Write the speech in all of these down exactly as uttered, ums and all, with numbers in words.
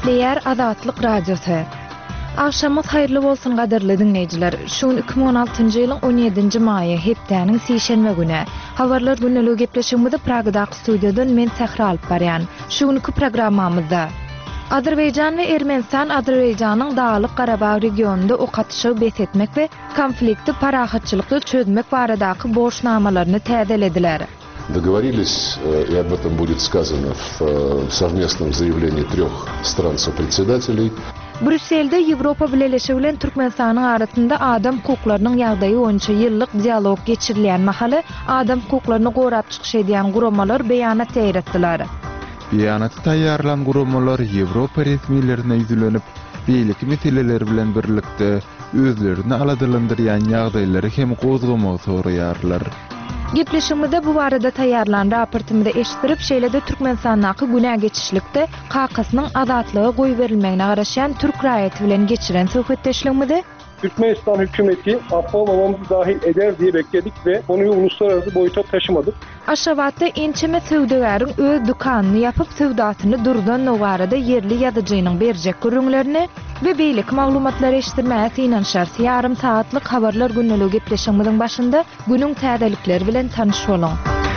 Eýär Azatlyk Radiosu. Akşamyz haýyrly bolsun gaderli dinleýijiler. Şuň iki bin on altyncy ýylyň on ýedinji maýy hepdäniň sişenme güni. Habarlar günlügi gepleşigimizde Pragdaky studiodan men Sahra alyp barýan. Şuňky programmamyzda Azerbaýjan we Ermenistan Azerbaýjanyň Dağlyk Garabağ regionunda okatyşy besetmek we konflikti parahatçylykly çözmek baradaky borçnamalaryny täzelediler. Договорились, и об этом будет сказано в совместном заявлении трех стран-сопредседателей. Brüsselde Ýewropa Birleşigi bilen Türkmenistanyň arasynda adam hukuklarynyň ýagdaýy boýunça ýyllyk dialog geçirilýän mahaly adam hukuklaryny gorap çykyş edýän guramalar beýanat täýretdiler. Beýanaty taýýarlan guramalar Ýewropa resmiýetlerine ýüzlenip, beýleki meseleler bilen birlikde özlerini aladylandyrýan ýagdaýlary hem gozgamagy soraýarlar. Gepleşigimizde bu barada taýýarlan raportymyzda eşitdirip, şeýlede Türkmenistanyň günä geçişlikde Kakasynyň azatlygy goý berilmegine garaşan Türk raýaty bilen geçiren söhbetdeşligimizde Türkmenistan hükümeti affolmamamızı dahil eder diye bekledik ve konuyu uluslararası boyuta taşımadık. Aşgabatda ençeme söwdegäriň öz dükanyny yapyp söwdatyny durdan nogarada yerli ýazyjynyň berjek görüňlerini we beýlik maglumatlary eşitdirmäge inanşar ýarym saatlyk habarlar günlügi gepleşigimiziň başynda günüň täzelikleri bilen tanyş bolun.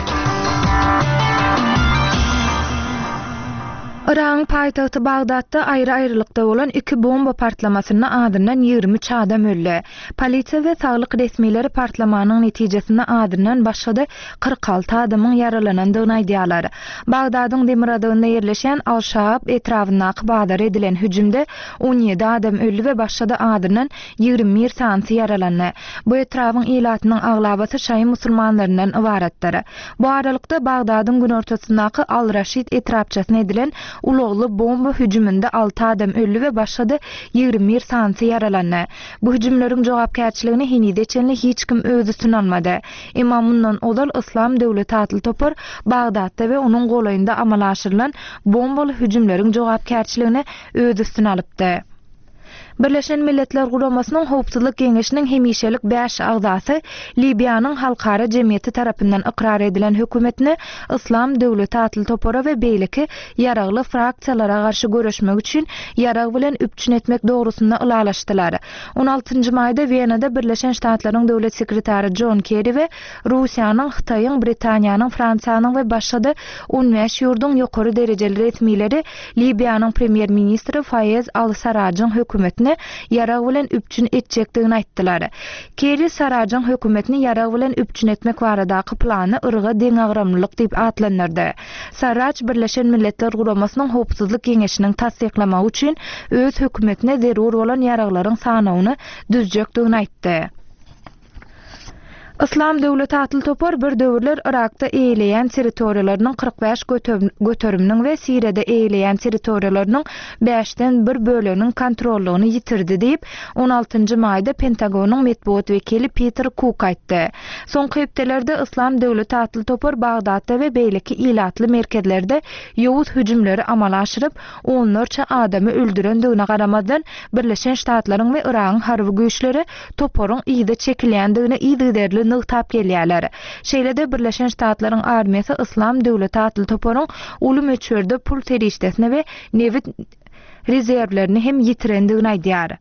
Iran paýtagty Bagdatda aýry-aýrylykda bolan iki bomba partlamasyny adyndan ýygrimi üç adam öldi. Polisiýa we saglyk resmiýetleri partlamanyň netijesinde adyndan başga kırk altı adamyň yaralanandygyny aýdýarlar. Bagdadyň Demiradynda ýerleşen Al-Şaab etrawyna badar edilen hüjümde on ýedi adam öldi we başga adyndan ýygrimi bir sansy yaralandy. Bu etrawyň ýylatynyň aglabasy şaý musulmanlaryndan ibaratdyr. Bu aralykda Bagdadyň günortasyndaky Al-Raşid etrapçasyna edilen ulugly bomba hüjüminde altı adam öldi we başga ýygrimi bir sansy yaralandy. Bu hüjümleriň jogapkärçiligini hinide çenli hiç kim özü sunanmady. Imamyndan odal İslam döwleti atly topar Bagdatda we onuň golaýynda amal aşyrylan bombaly hüjümleriň jogapkärçiligini özü sunalypdy. Birleşen Milletler Guramasynyň Howpsuzlyk Geňeşiniň hemişelik beş agzasy Libyanyň halkara jemgyýeti tarapyndan ikrar edilen hökümetini İslam döwleti atly topara we beýleki ýaragly fraksiýalara garşy göreşmek üçin ýarag bilen üpçün etmek dogrusynda ylalaşdylar. on altyncy maýda Wienada Birleşen Ştatlaryň döwlet sekretary John Kerry we Russiýanyň, Hitaýyň, Britaniýanyň, Fransiýanyň we başga on beş ýurdun ýokary derejeli resmiýetleri Libyanyň premier ministri Fayez al-Sarrajyň hökümetini ýarag bilen üpçün etjekdigini aýtdylar. Kerry Sarrajyň hökümetini ýarag bilen üpçün etmek baradaky plany yrga deňagramlyk diýip atlandyrdy. Sarraj Birleşen Milletler Guramasynyň Howpsuzlyk Geňeşiniň tasdiklamagy üçin öz hökümetine zerur bolan ýaraglaryň sanawyny düzjekdigini aýtdy. İslam döwleti atly topar bir döwürler Irakda eýleýän territoriýalarynyň kırk beş götürüminiň we Siriýada eýleýän territoriýalarynyň beşden bir böleginiň kontrollugyny ýitirdi diýip on altyncy maýda Pentagonyň medeniýet wekili Peter Cook aýtdy. Soňky hepdelerde İslam döwleti atly topar Bagdatda we beýleki ýylatly merkezlerde ýowuz hüjümleri amal aşyryp onlarça adamy öldürendigine garamadan Birleşen Ştatlaryň we Iranyň harby güýçleri toparyň ýyda çekilýändigine ýygyderli nıqtap gelýärler. Şeýlede Birleşen Ştatlaryň armiýasy İslam döwleti atly toparyň uly möçberde pul terişdesine we nevit rezerwlerini hem ýitirendigini aýdýar.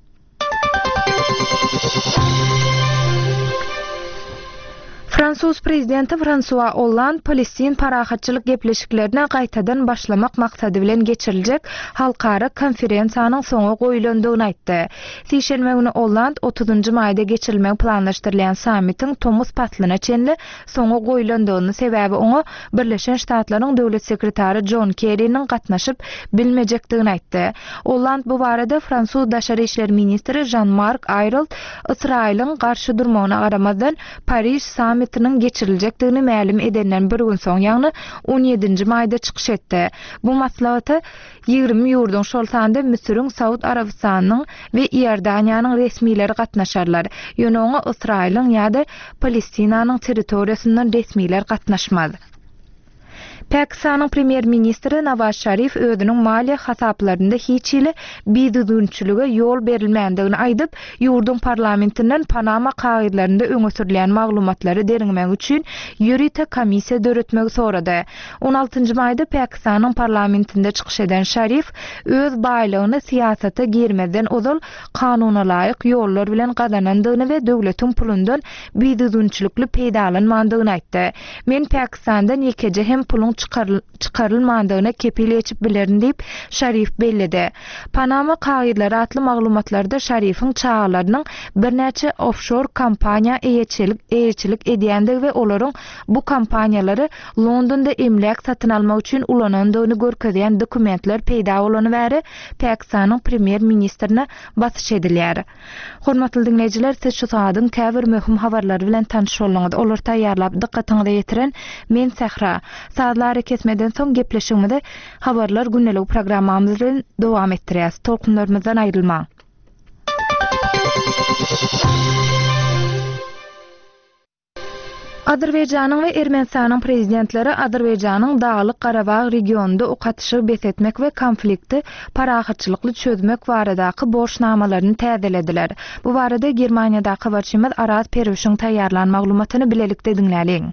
Fransuz prezidenti François Hollande Palestin parahatçylyk gepleşiklerine gaýtadan başlamak maksady bilen geçiriljek halkara konferensiýanyň soňu goýulandygyny aýtdy. Sişenme güni Hollande otuzunçy maýda geçirilmegi planlaşdyrylýan sammitiň Thomas Patlyna çenli soňu goýulandygyny sebäbi oňa Birleşen Ştatlaryň döwlet sekretary John Kerry'niň gatnaşyp bilmejekdigini aýtdy. Hollande bu barada Fransuz daşary işler ministri Jean-Marc Ayrault Israýlyň garşy durmagyna garamadan Paris sammit sammitining geçiriljekdigini ma'lum edenden bir gün soň, ýagny on ýedinji maýda çykyş etdi. Bu maslahaty ýygrimi ýurdun şoltanda Misiriň, Saud Arabistanyň we Iordaniýanyň resmiýetleri gatnaşarlar. Ýöne oňa Israýlyň ýa-da Palestinanyň territoriýasyndan resmiýetler gatnaşmady. Pakistan'ın Premier Ministri Nawaz Sharif özünün maliye hasaplarında hiç ile bidudunçuluğa yol berilmändigini aýdyp, ýurdun parlamentinden Panama kagydlarynda öňe sürilen maglumatlary derinmek üçin ýürite komissiýa döretmegi sorady. on altyncı maýda Pakistan'ın parlamentinde çykyş eden Sharif öz baýlygyny siyasata girmeden ozal kanuna laýyk ýollar bilen gazanandygyny we döwletiň pulundan bidudunçulukly peýdalanmandygyny aýtdy. Men Pakistan'dan ýekeje hem pulun çıkarılmandygyna kepil geçip bilerin diýip Sharif bellidi. Panama kagydlary atly maglumatlarda Sharif'in çağlarynyň birnäçe offshore kompaniýa eýetçilik eýetçilik edýändigi we olaryň bu kompaniýalary Londonda emlek satyn almak üçin ulanandygyny görkezýän dokumentler peýda bolany bäri Pakistan'yň premier ministrine basyş edilýär. Hormatly dinleýijiler, siz şu saatyň käbir möhüm habarlary bilen tanış bolňyz. Olar taýýarlap dikkatiňizi ýetiren men Sahra. Saatlar kesmeden soň gepleşigimizde habarlar günnelik programmamyz bilen dowam etdirýäs. Tolkunlarymyzdan aýrylmaň. Azerbaýjanyň we Ermenistanyň prezidentleri Azerbaýjanyň Dağlyk Garabag regionunda okatyşy besetmek we konflikti parahatçylykly çözmek baradaky borçnamalaryny täzelediler. Bu barada Germaniýadaky habarçymyz Aras Perwişiň taýýarlan maglumatyny bilelikde dinläliň.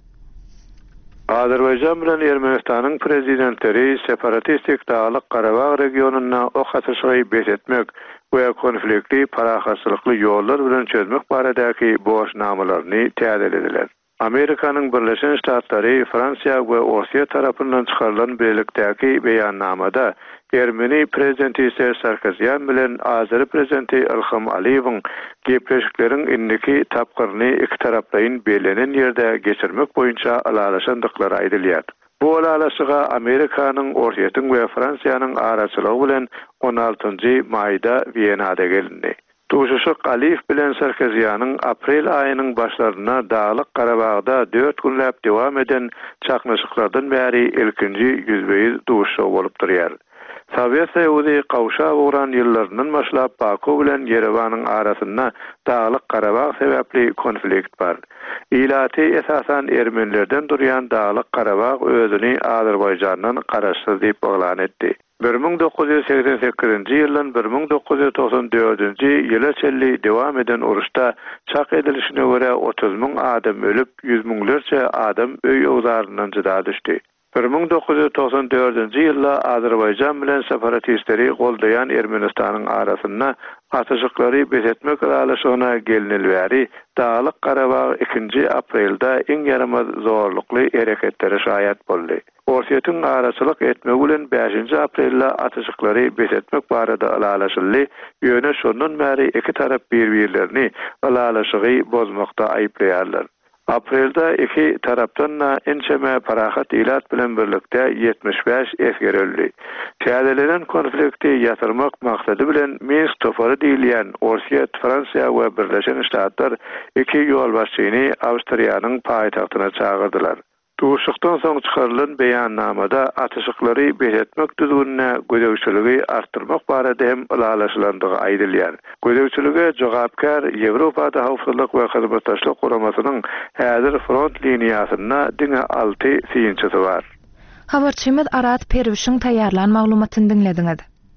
Azerbaýjan bilen Ermenistanyň prezidentleri separatistik Dağlyk Garabag regionuna okatyşy besetmek we konflikti parahatçylykly ýollar bilen çözmek baradaky borçnamalaryny täzelediler. Amerikanyň Birleşen Ştatlary, Fransiýa we Russiýa tarapyndan çykarylan birlikdäki beýannamada Ermeni prezidenti Sarkozyan bilen Azeri prezidenti Ilham Aliýewiň gepleşikleriň indiki tapgyryny iki tarapdaýyn belenen ýerde geçirmek boýunça alalaşandyklary aýdylýar. Bu alalaşyga Amerikanyň, Russiýatyň we Fransiýanyň araçylygy bilen on altyncı maýda Wienada gelindi. Tuşuşuk Aliyev bilen Sarkozyanyň aprel aýynyň başlaryna Dağlyk Garabagda dört günläp dowam eden çaknaşyklardan bäri ilkinji ýüzbeýiz duşuşy bolup durýar. Sovet Soýuzy gawşa uğran ýyllaryndan başlap Baku bilen Yerewanyň arasynda Dağlyk Garabag sebäpli konflikt bar. Ilaty esasan ermenilerden durýan Dağlyk Garabag özüni Azerbaýjandan garaşsyz diýip elan etdi. bir ming dokuz yüz seksen sekizinji ýyldan bir ming dokuz yüz toksan dördünji ýyla çelli dowam eden uruşda çak edilişine görä otuz ming adam ölüp, yüz minglerçe adam öý owzaryndan jyda düşdi. bir ming dokuz yüz toksan dördünji ýylda Azerbaýjan bilen separatistleri goldayan Ermenistanyň arasynda atyşyklary besetmek alaşygyna gelinilýäri Dağlyk Garabag ikinji aprelde iň yaramaz zorlukly hereketlere şaýat boldy. Russiýatyň araçylyk etmegi bilen beşinji aprelde atyşyklary besetmek barada alalaşyly ýöne şondan bäri iki tarap bir-birlerini alalaşygy bozmakda aýplaýarlar. Aprelde iki tarapdan ençeme parahat ilat bilen birlikde yetmiş beş esger öldü. Täzelenen konflikti ýatyrmak maksady bilen Minsk topary diýilýän Russiýa, Fransiýa we Birleşen Ştatlar iki ýol başçyny Awstriýanyň paýtagtyna çağırdylar. Tuşukdan soň çykarylan beýannamada atyşyklary besetmek düzgünine gödäwçiligi artdyrmak barada hem alalaşylandygy aýdylýar. Gödäwçilige jogapkar Ýewropada hawpsuzlyk we hyzmatdaşlyk guramasynyň häzir front liniýasyna diňe alty syýynçysy bar. Habarçymyz Aras Perwişiň taýýarlan maglumatyny dinlediňiz.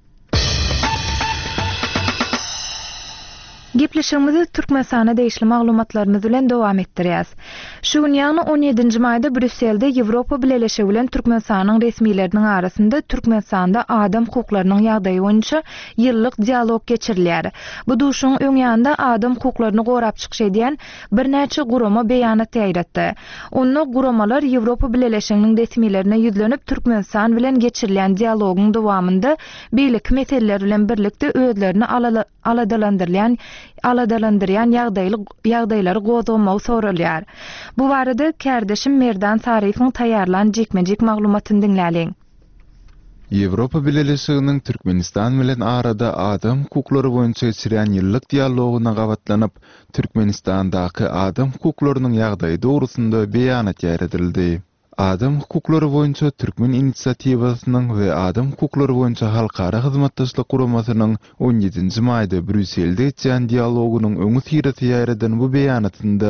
Gepleşigimizi Türkmenistana değişli maglumatlarymyz bilen dowam etdirýäs. Şu ýylyň on ýedinji maýda Brüsselde Ýewropa bileşigi bilen Türkmenistanyň resmiýetleriniň arasynda Türkmenistanda adam hukuklarynyň ýagdaýy boýunça ýyllyk dialog geçirilýär. Bu duşuň öňýände adam hukuklaryny gorap çykyş edýän birnäçe gurama beýanat ýaýratdy. Onu guramalar Ýewropa bileşiginiň resmiýetlerine ýüzlenip Türkmenistan bilen geçirilen dialogyň dowamında beýlik meseleler bilen birlikde özlerini aladalandyrýan aladalandyrýan ýagdaýly ýagdaýlary gozulmagy sorulýar. Bu barada kardeşim Merdan Sariýewiň taýýarlan jekmejek maglumatyny dinläliň. Ýewropa bileşiginiň Türkmenistan bilen arada adam hukuklary boýunça geçirýän ýyllyk dialogyna gawatlanyp Türkmenistandaky adam hukuklarynyň ýagdaýy dogrusynda beýanat ýaýratyldy. Adam hukuklary boýunça Türkmen inisiatiwasynyň we adam hukuklary boýunça halkara hyzmatdaşlyk guramasynyň on ýedinji maýda Brüsselde geçen dialogunyň öňü sirati ýaýradan bu beýanatynda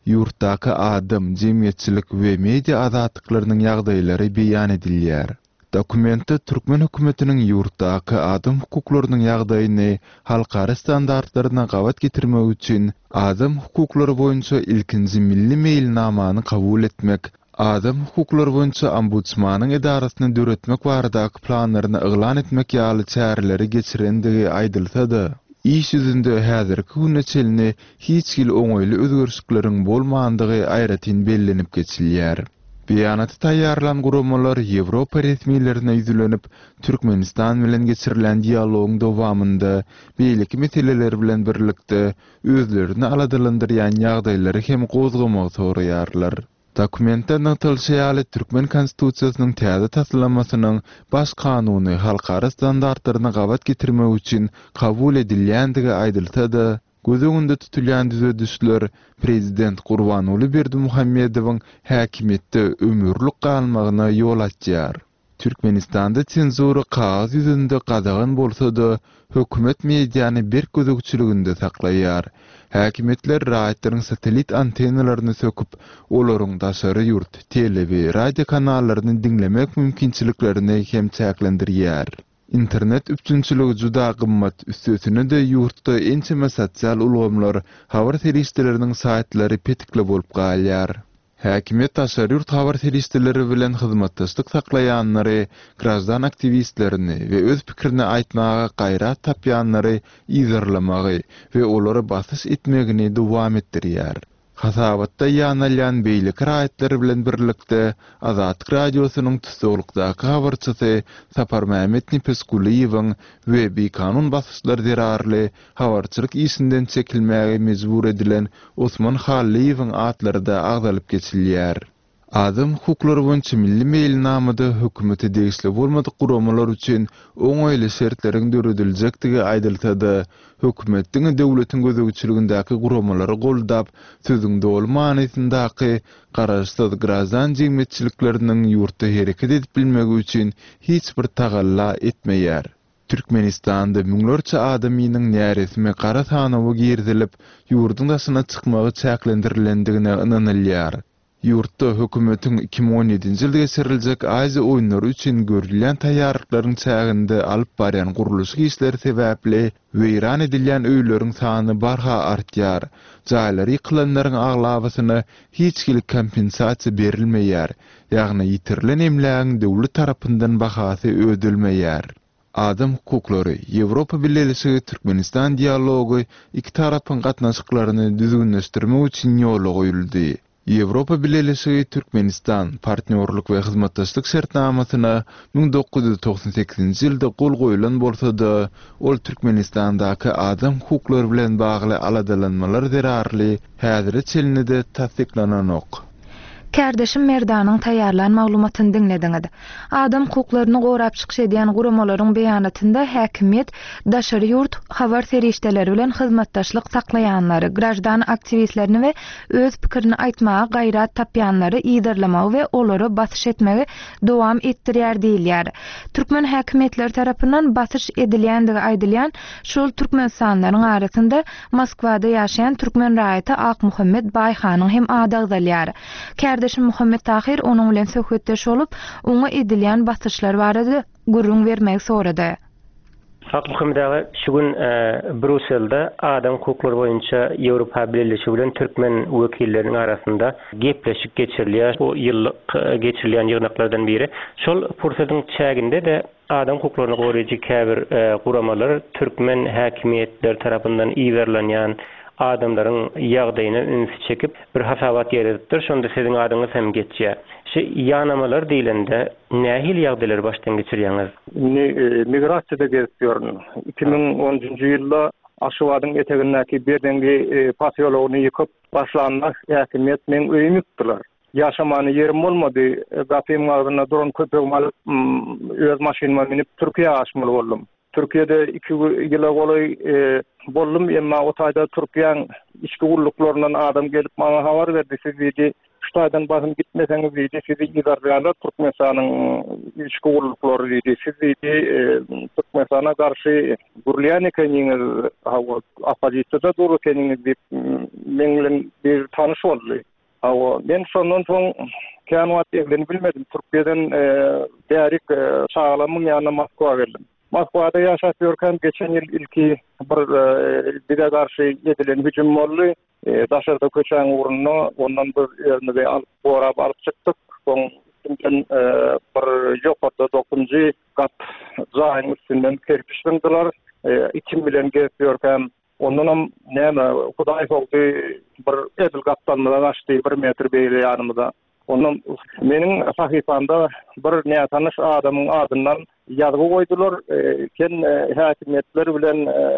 Yurtdaky adam, jemgyýetçilik we media azatlyklarynyň ýagdaýlary beýan edilýär. Dokumentde Türkmen hökümetiniň yurtdaky adam hukuklarynyň ýagdaýyny halkara standartlaryna gawat getirmek üçin adam hukuklary boýunça ilkinji milli meýilnamany kabul etmek, adam hukuklary boýunça ombudsmanyň edarasyny döretmek baradaky planlaryny yglan etmek ýaly çäreleri geçirendigi aýdylsa-da, iş yüzünde häzirki güne çelini hiç gil oňoýly özgörüşlikleriň bolmandygy aýratyn bellenip geçilýär. Beýanaty taýýarlan guramalar Ýewropa resmiýetlerine ýüzlenip, Türkmenistan bilen geçirilen dialogyň dowamynda beýleki meseleler bilen birlikde özlerini aladylandyrýan ýagdaýlary hem gozgamak soraýarlar. Dokumentda natylşaýaly Türkmen konstitusiýasynyň täze taslanmasynyň baş kanuny halkara standartlaryna gawat getirmek üçin kabul edilýändigi aýdylsa-da, göz öňünde tutulýan düzedişler prezident Gurbanuly Berdimuhammedowyň häkimetde ömürlük galmagyna ýol açýar. Türkmenistanda senzura kağız yüzünde qadağan bolsa-da, hökümet mediýany bir gözükçülügünde saklaýar. Häkimetler raýatlaryň satelit antennalaryny söküp, olaryň daşary ýurt, tele we radio kanallaryny dinlemek mümkinçiliklerini hem çäklendirýär. Internet üçünçüligi juda gymmat, üstüne de ýurtda ençeme sosial ulgamlar, habar terişdeleriniň saýtlary petikle bolup galýar. Häkimet daşary ýurt habar terişdeleri bilen hyzmatdaşlyk saklaýanlary, grazdan aktivistlerini we öz pikirini aýtmaga gaýrat tapýanlary ýygyrlamagy we olary basyş etmegini dowam etdirýär. Hasabatda ýanalýan beýlik raýatlar bilen birlikde Azatlyk radiosynyň tutulukdaky habarçysy Sapar Mehmet Nipeskuliýewiň we beýkanun basyşlar derarly habarçylyk işinden çekilmäge mejbur edilen Osman Halliýewiň atlary da agdalyp geçilýär. Adam hukuklary boýunça milli meýilnamada hökümete degişli bolmadyk guramalar üçin oňoýly şertleriň dörediljektigi aýdylsa-da, hökümetiň döwletiň gözegçiligindäki guramalary goldap, sözüň dolmanysindaky garaşsyz grazan jemgyýetçilikleriniň ýurtda hereket edip bilmegi üçin hiç bir tagalla etmeýär. Türkmenistanda müňlerçe adamynyň näresme gara sanawy girdilip, ýurdun daşyna çykmagy çäklendirilendигine ynanylýar. Yurtda hökümetiň iki bin on ýedinji ýylda geçiriljek Aziýa oýunlary üçin görülen taýýarlyklaryň çäginde alyp barýan guruluş işleri sebäpli weýran edilýän öýleriň sany barha artýar. Jaýlary ýykylanlaryň aglabasyna hiç gil kompensasiýa berilmeýär, ýagny ýitirilen emlägiň döwlet tarapyndan bahasy ödülmeýär. Adam hukuklary Ýewropa Birleşigi Türkmenistan dialogy iki tarapyň gatnaşyklaryny düzgünleşdirmek üçin ýola goýuldy. Ýewropa Birleşigi Türkmenistan partnerlik we hyzmatdaşlyk şertnamasyna bin dokuz yüz toksan sekizinji ýylda gol goýulan bolsa-da, ol Türkmenistandaky adam hukuklary bilen bagly aladalanmalar derarly häzirde çelinide tasdiklananok. Kärdeşim Merdanyň taýýarlan maglumatyny dinlediňiz. Adam hukuklaryny gorap çykyş edýän guramalaryň beýanatynda häkimet daşary ýurt habar serişdeleri bilen hyzmatdaşlyk saklaýanlary, grajdan aktivistlerini we öz pikirini aýtmaga gaýrat tapýanlary ýygyrlamagy we olary basyş etmegi dowam etdirýär diýilýär. Türkmen häkimetleri tarapyndan basyş edilýändigi aýdylýan şol türkmensanlaryň arasynda Moskwada ýaşaýan türkmen raýaty Ak Muhammed Baýhanyň hem ady agdalýar. Kardeşim Muhammed Tahir onuň bilen söhbetdeş olup, oňa edilýän basyşlar barada gurrun bermek sorady. Ak Muhammed ağa şu gün e, Brüsselde adam hukukları boyunca Ýewropa Birleşigi bilen Türkmen wekilleriniň arasynda gepleşik geçirilýär. Bu ýyllyk e, geçirilýän ýygnaklardan biri. Şol pursatyň çäginde de adam hukuklaryny goraýjy käbir e, guramalar Türkmen häkimetleri tarapyndan iýerlenýän adamların ýagdaýyna ünsü çekip bir hasabat ýeredipdir. Şonda siziň adyňyz hem geçýär. Şu ýanamalar diýilende nähil ýagdaýlar başdan geçirýäňiz? Migrasiýada gezýärm. iki bin onuncu ýylda Aşgabatyň etegindäki berdengi pasyologyny ýykyp başlanmak häkimet men öýüm ýykdylar. Yaşamany ýerim bolmady. Gapym agdyna duran köpegim alyp öz maşynama minip Türkiýe aşmaly boldum. Türkiýede iki ýyla goly boldum, emma o taýda Türkiýanyň içki gulluklaryndan adam gelip bana habar berdi. Siz diýdi, Xitaydan basın gitmeseňiz diýdi, sizi idarlarlar Türkmenistanyň içki guruluşlary diýdi. Siz diýdi Türkmenistana garşy gurulýan ekeniňiz, hawa opozisiýada dur ekeniňiz diýip men bilen bir tanış boldy. Hawa men şondan soň kanwat eglen bilmedim. Türkiýeden därik çağlamyň ýanyna Moskwa geldim. Moskvada yaşap ýörken geçen ýyl ilki bir bize garşy edilen hüjüm boldy. Daşarda köçen uğruna ondan bir yerine alıp borap alıp çıktık. Son kimden bir yokarda dokuncu kat zahin üstünden kerpiçlendiler. İkim bilen gezip ýörken ondan näme Hudaý boldy bir edil kaptanlydan açdy bir metr beýle ýanymda. Ondan meniň sahifamda bir näme tanış adamyň adyndan ýazgy goýdular. Ken häkimetler bilen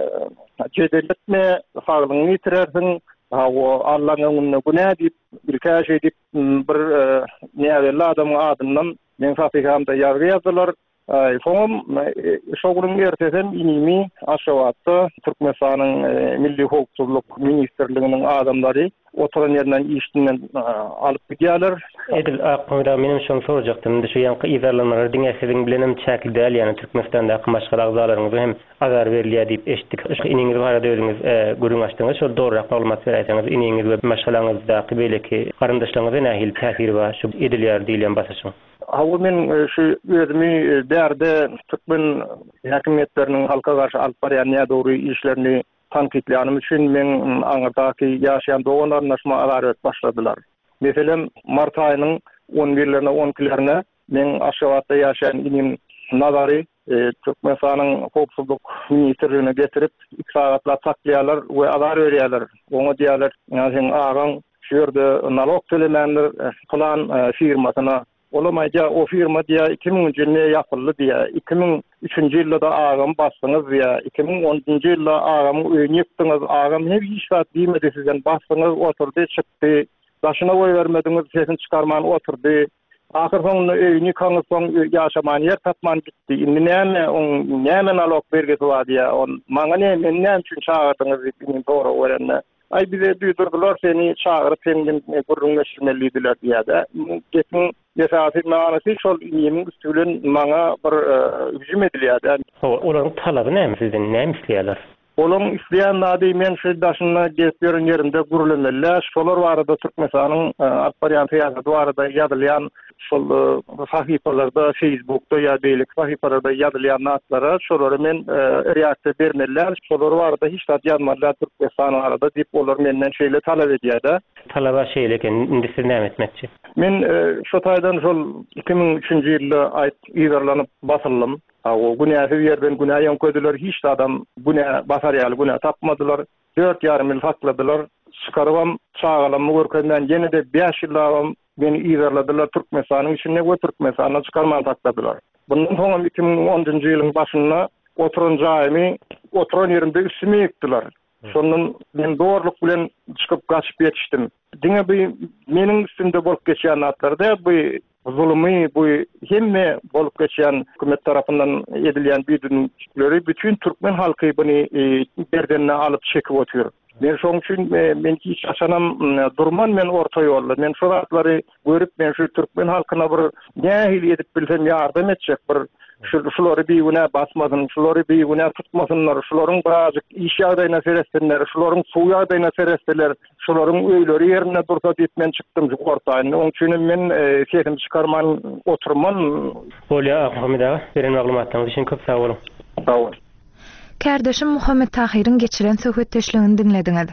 jedelletme saglygyny ýitirersiň. Hawa Allah'ın önüne günah deyip, birkaç şey deyip, bir neyveli adamın adından men sahihamda yazgı yazdılar. Soňam şoğunun ertesen inimi aşawatta Türkmenistanyň Milli Howpsuzlyk Ministrliginiň adamlary oturan ýerden işinden alıp gidýärler. Edil akmada menim şonu sorajaktym. Şu ýanky izarlanmalar diňesiň bilenem çäkli däl, ýani Türkmenistandaky maşgal agzalaryňyz hem agar berilýär diýip eşitdik. Şu iniňiz barada özüňiz görüň açdyňyz, şol dogry maglumat berýäňiz, iniňiz we maşgalaňyzdaky beleki garyndaşlaryňyza nähil täsiri bar şu edilýär diýilen basaşyň. Hawa men şu özümi därde Türkmen häkimetleriniň halka garşy alyp barýan ýa-dogry işlerini tanqidleýanym üçin men aňardaky ýaşaýan doganlaryna agaret başladylar. Meselem mart aýynyň on birlerine on ikilerine men Aşgabatda ýaşaýan inim Nazary Türkmenistanyň Howpsuzlyk Ministrligine getirip iki sagatla taklaýarlar we agar berýärler. Oňa diýerler, ýa-ni agaň şu ýerde nalog tölemenler plan firmasyna olamayca o firma diye iki bin üçinci ýylda yapıldı diye iki bin üçinci ýylda agam basdyňyz diye iki bin onuncu ýylda agam öýüni ýypdyňyz agam her hiç wagt diýmedi sizden basdyňyz oturdy çykdy daşyna goý bermediňiz sesini çykarman oturdy ahir soňunda öýüni kaňyz soň ýaşaman ýer tapman gitdi indi näme on näme nalog bergesi bar diye on maňa näme näme üçin çağırdyňyz diýip dogry öwrenme. Ay bize duýdurdylar seni çağıryp senden gurrunlaşmelidiler diýdi. Geçen ýaşaty manasy şol ýemin üstülen maňa bir hüjüm edilýärdi. Olaryň talaby näme sizden näme isleýärler? Olaryň isleýän nady men şu daşyna gezip ýörän ýerimde gurulmalar, şolar barada Türkmenistanyň alparyan fiýaty barada ýazylýan şol sahipalarda, Facebookda ýa beýlik sahipalarda ýazylýan natlara şolary men reaksiýa bermeler, şolar barada hiç zat ýazmalar Türkmenistan arada diýip olar menden şeýle talap edýärdi. Talaba şeýle eken indi siz näme etmekçi? Men şu taýdan şol iki bin üçinci ýylda aýt ýazarlanyp basyldım. O günäsi ýerden günä ýönködüler, hiç adam günä basarýaly günä tapmadylar. dört ýarym ýyl sakladylar. Çykarybam çağalamy görkenden ýene de beş ýyl meni ýazarladylar Türkmenistanyň içine we Türkmenistana çykarman takladylar. Bundan soň iki bin onuncu ýylyň başynda oturan jaýymy oturan ýerimde üstüme ýekdiler. Şondan men doğruluk bilen çykyp gaçyp ýetişdim. Diňe bu meniň üstümde bolup geçýän atlarda bu zulmy bu hemme bolup geçýän hökümet tarapyndan edilýän büýdünçleri bütün Türkmen halky buny berdenine alyp çekip otur. Men şoň üçin men hiç açanam durman men orta ýolda. Men şu wagtlary görüp men şu Türkmen halkyna bir nähil edip bilsem ýardam etjek bir şolary biýüne basmadyn, şolary biýüne tutmasynlar, şolaryň birazjyk iş ýagdaýyna seretsinler, şolaryň suw ýagdaýyna seretseler, şolaryň öýleri ýerine dursa diýip men çykdym şu ortaýyna. Oň üçin men sesimi çykarman, oturman. Bolýa Ahmeda, beren maglumatlaryňyz üçin köp sag bolun. Sag bol. Kärdeşim Muhammed Tahiryň geçiren söhbetdeşligini dinlediňiz.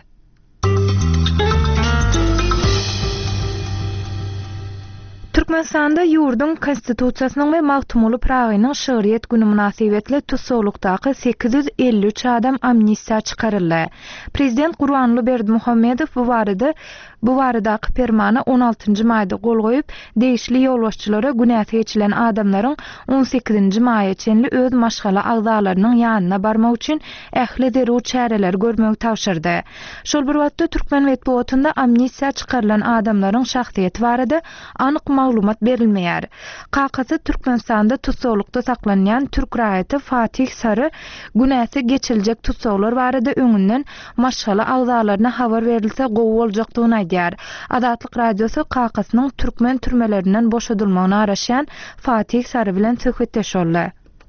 Türkmenistanda ýurdun konstitusiýasynyň we magtumuly pragynyň şöhret güni münasibetli tutsawlykdaky sekiz yüz elli üç adam amnistiýa çykaryldy. Prezident Gurbanly Berdimuhammedow bu barada bu baradaky fermana on altyncı maýda gol goýup, değişli ýolbaşçylara günäsi geçilen adamlaryň on sekizinci maýa çenli öz maşgala agzalarynyň ýanyna barmak üçin ähli derw çäreler görmek tapşyrdy. Şol bir wagtda Türkmen medeniýetinde amnistiýa çykarylan adamlaryň şahsiýeti barada anyk maglumat berilmeýär. Kakasy Türkmenistanda tutsawlykda saklanýan Türk raýaty Fatih Sary günäsi geçiljek tutsawlar barada öňünden maşgala agzalaryna habar berilse gowy boljakdygyny aýdy. edýär. Azatlyk radiosu Qaqasynyň türkmen türmelerinden boşadylmagyny araşan Fatih Sarı bilen söhbetdeşýärler.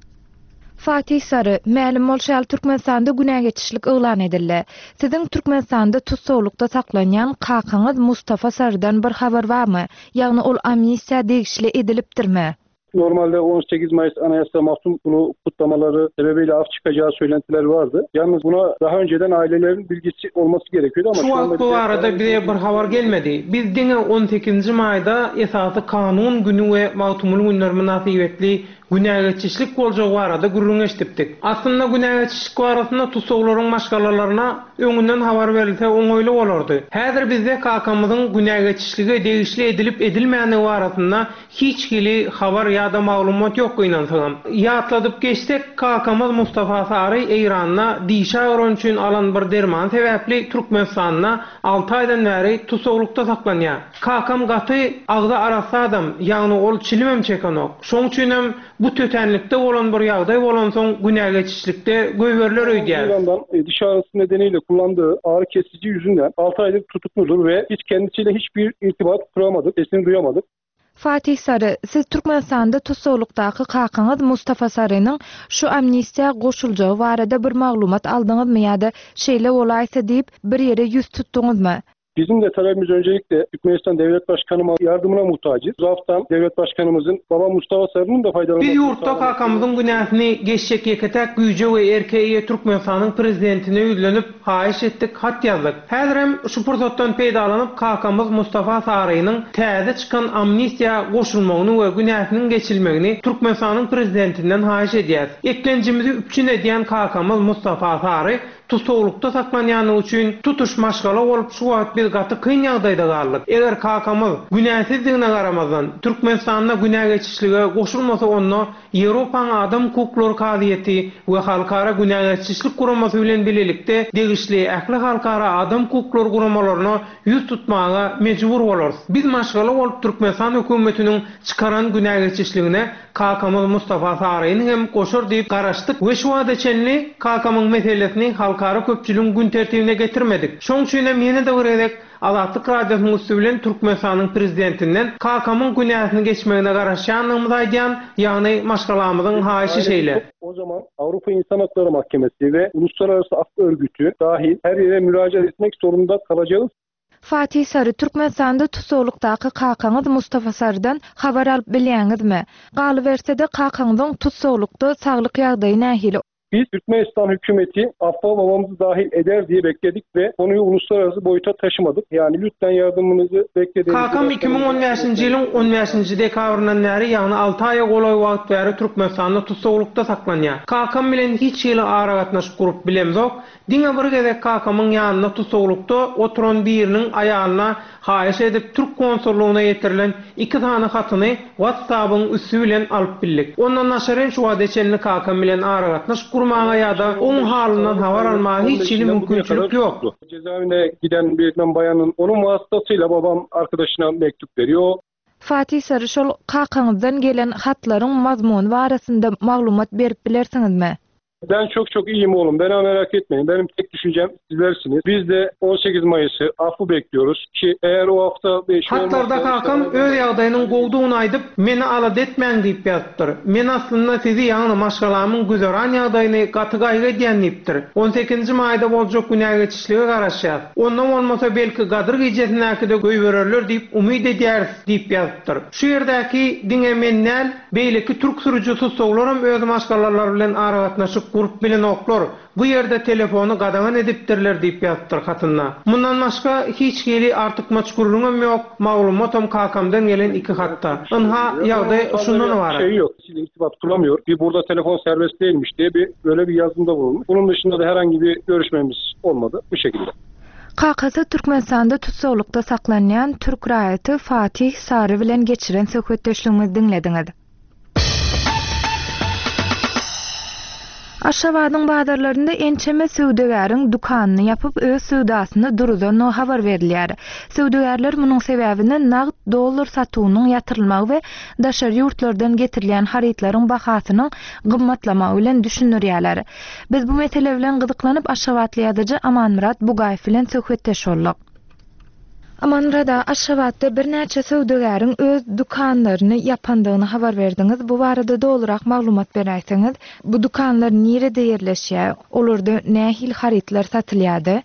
Fatih Sarı, mälim bolşal Türkmenistanda günä geçişlik ılan edildi. Sizin Türkmenistanda tutsowlukda saklanýan kakaňyz Mustafa Sarıdan bir habar barmy? Ýagny ol amnistiýa degişli edilipdirmi? Normalde on sekiz Mayıs Anayasa Mahkumluğu kutlamaları sebebiyle af çıkacağı söylentiler vardı. Yalnız buna daha önceden ailelerin bilgisi olması gerekiyordu ama şu, şu anda bu arada bize bir haber gelmedi. Biz dine on sekizinji mayda esasy kanun günü we mahkumluğu günleri münasibetli günä geçişlik boljagy arada gürrüňeşdipdik. Aslında günä geçişlik arasında tutsowlaryň maşgalalaryna öňünden habar berilse oňoýly bolardy. Häzir bizde kakamyzyň günä geçişligi degişli edilip edilmeýäni arasında hiç kili habar ýa-da maglumat ýok gynansaňam. Ýatladyp geçsek kakamyz Mustafa Sarı Eýranyna diýşä öwren üçin alan bir derman sebäpli Türkmenistanyna alty aýdan bäri tutsowlukda saklanýar. Kakam gaty agda arasa adam, ýagny ol çilimem çekenok. Şoň üçin hem bu tötenlikde bolan bir ýagdaý bolan soň günä geçişlikde göýberler öýdýär. Yandan diş ağrısı nedeniyle kullandığı ağrı kesici yüzünden altı aylık tutukludur ve hiç kendisiyle hiçbir irtibat kuramadık, sesini duyamadık. Fatih Sarı, siz Türkmenistanda tutsowlukdaky kakaňyz Mustafa Sarınyň şu amnistiýa goşuljagy barada bir maglumat aldyňyzmy ýa-da şeýle bolaýsa diýip bir ýere ýüz tutduňyzmy? Bizim de talebimiz öncelikle Türkmenistan Devlet Başkanı'na yardımına muhtacız. Bu hafta Devlet Başkanımızın baba Mustafa Sarı'nın da faydalanması. Bir yurtta kakamızın günahını geçecek yeketek güýje ve erkeğe Türkmenistan'ın prezidentine üýlenip haýyş etdik, hat yazdık. Häzirem şu pursatdan peýdalanyp kakamız Mustafa Sarı'nyň täze çıkan amnistiýa goşulmagyny we günahının geçilmegini Türkmenistan'ın prezidentinden haýyş edýär. Eklenjimizi üpçün edýän kakamız Mustafa Sarı tutsowlukda saklanýany üçin tutuş maşgala bolup şu wagt bir gaty kyn ýagdaýda garlyk. Eger kakamyz günäsizdigine garamazdan Türkmenistanda günä geçişlige goşulmasa onda Ýewropaň adam hukukları kaziýeti we halkara günä geçişlik guramasy bilen bilelikde degişli ähli halkara adam hukukları guramalaryna ýüz tutmaga mejbur bolarys. Biz maşgala bolup Türkmenistan hökümetiniň çıkaran günä geçişligine kakamyz Mustafa Sarıny hem goşur diýip garaşdyk we şu wagta çenli kakamyň meselesini halkara köpçüligiň gün tertibine getirmedik. Şoň üçin meni de görerek Azatlyk radiosynyň üstü bilen Türkmenistanyň prezidentinden kakamyň günäsini geçmegine garaşýanlygymy aýdýan, ýagny maşgalamyzyň haýyşy şeýle. O zaman Avrupa İnsan Hakları Mahkemesi ve Uluslararası Af Örgütü dahil her yere müracaat etmek zorunda kalacağız. Fatih Sarı, Türkmenistanda tutsowlukdaky kakaňyz Mustafa Sarıdan habar alyp bilýäňizmi? Galyberse-de kakaňyzyň tutsowlukda saglyk ýagdaýy nähili? Biz Türkmenistan hükümeti affa babamızı dahil eder diye bekledik ve konuyu uluslararası boyuta taşımadık. Yani lütfen yardımınızı beklediğiniz... Kakam iki bin on beşinji ýylyň on beşinji dekabryndan bäri, ýagny alty aýa golaý wagt bäri Türkmenistanda tutsowlukda saklanýar. Kakam bilen hiç ýyly ara gatnaşyp gurup bilemzok. Diňe bir gezek kakamyň ýanyna tutsowlukda oturan biriniň aýalyna haýyş edip Türk konsullugyna ýetirilen iki tane hatyny WhatsApp'yň üstü bilen alyp bildik. Ondan naşaryn şu wagta çenli kakam bilen ara gatnaşyp gurmaga ýa-da oň halyndan habar almaga hiç ýyly mümkinçilik ýokdu. Cezaevine giden bir bayanın onun vasıtasıyla babam arkadaşına mektup veriyor. Fatih Sarı, şol kakaňyzdan gelen hatlaryň mazmuny barasynda maglumat berip bilersiňizmi? Ben çok çok iyiyim oğlum. Beni merak etmeyin. Benim tek düşüncem sizlersiniz. Biz de on sekiz Mayıs'ı affı bekliyoruz ki eğer o hafta beş hatlarda kakam öz ýagdaýynyň gowdugyny aýdyp meni alad etmeň diýip ýazdyr. Men aslında sizi ýagny maşgalamyň güzeran ýagdaýyny gaty gaýga edýän diýipdir. on sekizinji maýda boljak günä geçişlige garaşýar. Ondan bolmasa belki gadyr gejesindäki-de göýbererler diýip umyt edýäris diýip ýazdyr. Şu ýerdäki diňe mennäl beýleki türk sürüjü tutsowlarym öz maşgalalary bilen ara gatnaşyp gurup bilen oklar bu ýerde telefonu gadagan edipdirler diýip ýazdyr hatynda. Mundan başga hiç geli artık maçgurluğum ýok. Maglumatam kakamdan gelen iki hatta. Ynha ýagdaý şundan bar. Şey yok. Siz irtibat kuramıyor. Bir burada telefon serbest değilmiş diye bir böyle bir yazımda bulunmuş. Bunun dışında da herhangi bir görüşmemiz olmadı bu şekilde. Kakasy Türkmenistanda tutsowlukda saklanýan Türk raýaty Fatih Sarı bilen geçiren söhbetdeşligimizi dinlediňiz. Aşgabatyň bazarlarynda ençeme söwdegäriň dukanyny yapyp öz söwdasyny duruzan habar berilýär. Söwdegärler munyň sebäbini nagd dollar satuwynyň ýatyrylmagy we daşary ýurtlardan getirilýän haritlaryň bahasynyň gymmatlamagy bilen düşünýärler. Biz bu mesele bilen gyzyklanyp Aşgabatly ýazyjy Amanmurat Bugaýew bilen söhbetdeş boldyk. Amanrada Aşgabatda bir näçe söwdegäriň öz dukanlaryny ýapandygyny habar berdiňiz. Bu barada doluraq maglumat berýärsiňiz. Bu dukanlar nire yerleşýär? Olurda nähil haritler satylýardy?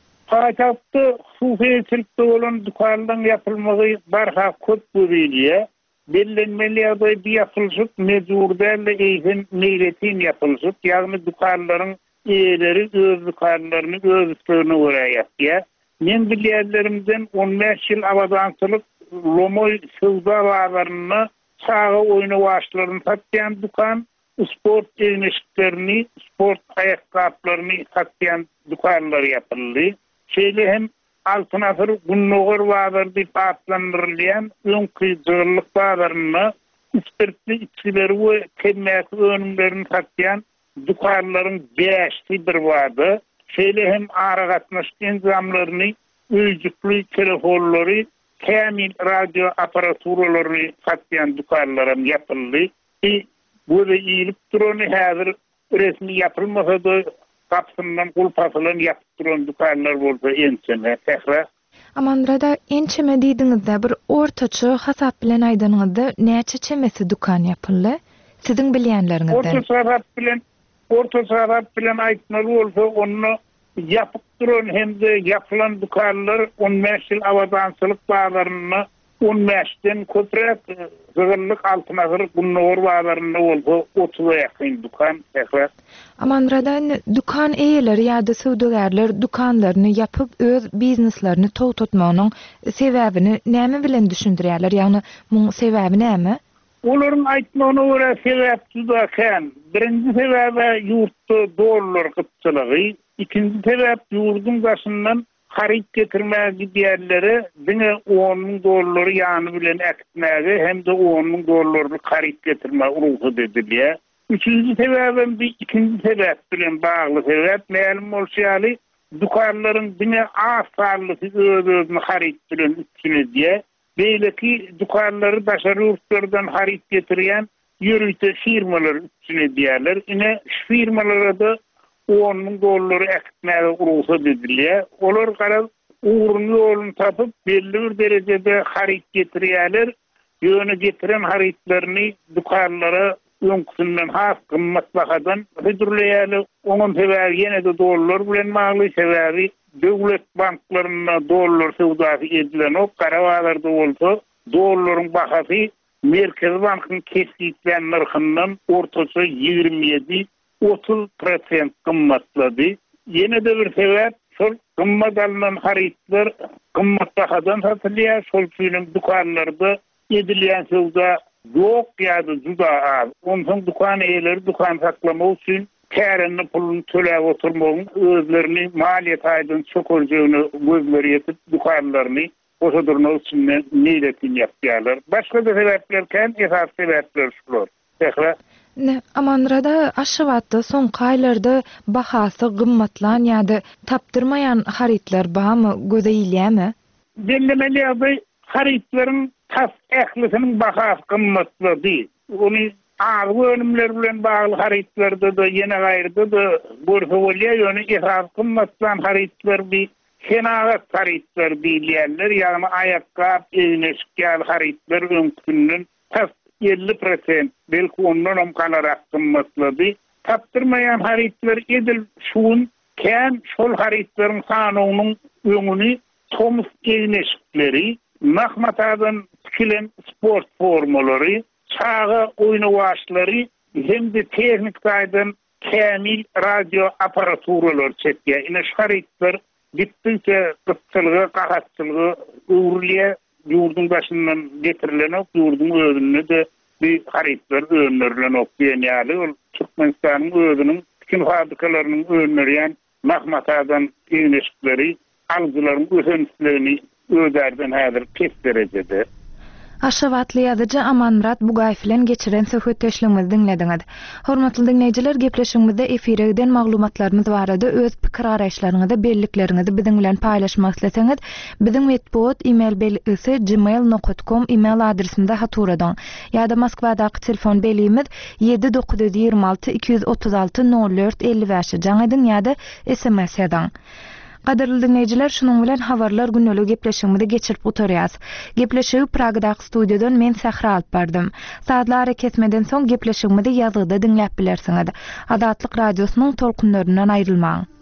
Haýatda hususiyetlikde bolan dukanlaryň ýapylmagy barha köp bolýar. Bellenmeli ýa-da bir ýapylşyk mezurda eýin meýretin ýapylşyk, ýagny dukanlaryň eýleri öz dukanlaryny öz üstüne goýýar. Men bilýärlerimden on beş ýyl awadançylyk Lomoy sowda bazarynda çağa oýna başlaryny satýan dukan, sport giyinişlerini, sport ayakkabılaryny satýan dukanlar ýapyldy. Şeýle hem altın asır Gunnogor bazary diýip atlandyrylýan öňkü jyllyk bazaryna spirtli içkileri we kemek önümlerini satýan dukanlaryň beşi bir bardy. Şeýle hem ara gatnaşan zamlaryny, öýjükli telefonlary, kämil radio aparaturalaryny satýan dukanlarym ýapyldy. E, bu da ýylyp durany häzir resmi ýapylmasa da kapsyndan gulpasylan ýapyp duran dukanlar bolsa ençeme tähra. Amanrada ençeme diýdiňizde bir ortaça hasap bilen aýdyňyzda näçe çemesi dukan ýapyldy? Siziň bilýänleriňizden. Ortaça hasap bilen ortaça hasap bilen aýtmaly bolsa onu ýapyp duran hemde ýapylan dukanlar on beş ýyl awadançylyk bazaryny on beşden köprek zygyrlyk altynagır Gunnogor bazaryny bolsa otuza ýakyn dukan tähra. Amanradan dukan eýeleri ýa-da söwdegärler dukanlaryny ýapyp öz bizneslaryny tow tutmagynyň sebäbini näme bilen düşündirýärler? Ýagny muň sebäbi näme? Olaryň aýtmagyna görä sebäp juda kän. Birinji sebäbi ýurtda dollar gytçylygy, ikinji sebäp ýurdun başyndan harit getirmäge gidiýärleri diňe on ming dollary ýany bilen äkitmäge hem de on ming dollary harit getirme urugy edilýär. Üçüncü sebäbim bir ikinji sebäp bilen bagly sebäp ma'lum bolýaly dukanlaryň diňe asarlygy öz-özüni harit bilen üçinediýär. Beýleki dukanlary başary ýurtlardan harit getirýän ýürüýte firmalar üçinediýärler. Ine şu firmalara da on ming dollary äkitmäge urugy edilýär. Olar garap uğrun ýolun tapyp belli bir derejede harit getirýärler. Ýöne getiren haritlaryny dukanlara öňkünden has gymmat bahadan hüdürleýärler. Onuň sebäbi ýene de dollar bilen bagly sebäbi döwlet banklaryna dollar sowdasy edilen o karawalarda bolsa dollaryň bahasy Merkez Bankyň kesiplen narhyndan ortaça ýigirme ýedi otuz prosent gymmatlady. Ýene de bir sebäp şol gymmat alynan haritler gymmat bahadan satylýar. Şol üçin dukanlarda edilýän sowda yok ýa-da juda az. Ondan dukan eýleri dukan saklamak üçin kärenli pulun töläp oturmagyň özlerini maliýet aýdyn çökürjegini gözleri ýetip dukanlaryny oşadyrmak üçin niýetin ýapýarlar. Başga da sebäpler kän, esas sebäpler şular. Tähra. Ne, Amanrada Aşgabatda soňky aýlarda bahasy gymmatlan ýa-da tapdyrmaýan haritler bamy gözeýilýärmi? Bellemeli ýa-da haritlaryň tas ählisiniň bahasy gymmatlady. Ony ağır önümler bilen bağlı haritlarda da yine gayrıda da görse bolýar, ýöne esas gymmatlan haritler bir senagat haritler diýilýärler, ýagny ayakkap, eýneşikýär haritler öňkünden tas elli prosent belki ondan hem kalarak gymmatlady. Tapdyrmaýan haritler edil şuň kän şol haritlaryň sanynyň öňüni tomus eýneşikleri, mahmatadan tikilen sport formalary, çağa oýna başlary hem de teknik taýdan kämil radio aparaturlar çekýär. Ine şu haritler gittikçe gytçylygy, gahatçylygy öwrülýär. Ýurdun başyndan getirilen ok, ýurdun özünde de bir haritler önerilen ok diýenýärler. Ol Türkmenistanyň özüniň bütün fabrikalarynyň önerýän mahmatadan eýneşikleri, alyjylaryň ösençlerini özlerden häzir pes derejede. Aşgabatly ýazyjy Amanmurat Bugay bilen geçiren söhbetdeşligimizi dinlediňiz. Hormatly dinleýijiler, gepleşigimizde efirden maglumatlarymyz barada öz pikir araýşlaryňyzy, bellikleriňizi biziň bilen paýlaşmak isleseňiz, biziň webpot email belgisi gmail nokta com email adresimizde haturadan ýa-da Moskwadaky telefon belgimiz yedi dokuz ýygrima alty iki yüz otuz alty nol dört elli beş jaňydan ýa-da S M S ýadan. Gaderly dinleyijiler, şunun bilen habarlar günnälik gepleşigimizde geçirip oturýas. Gepleşigi Pragdaky studiýadan men Sähra alyp bardym. Saatlar kesmeden soň gepleşigimizde ýazyda dinläp bilersiňiz. Adatlyk radiosynyň tolkunlaryndan aýrylmaň.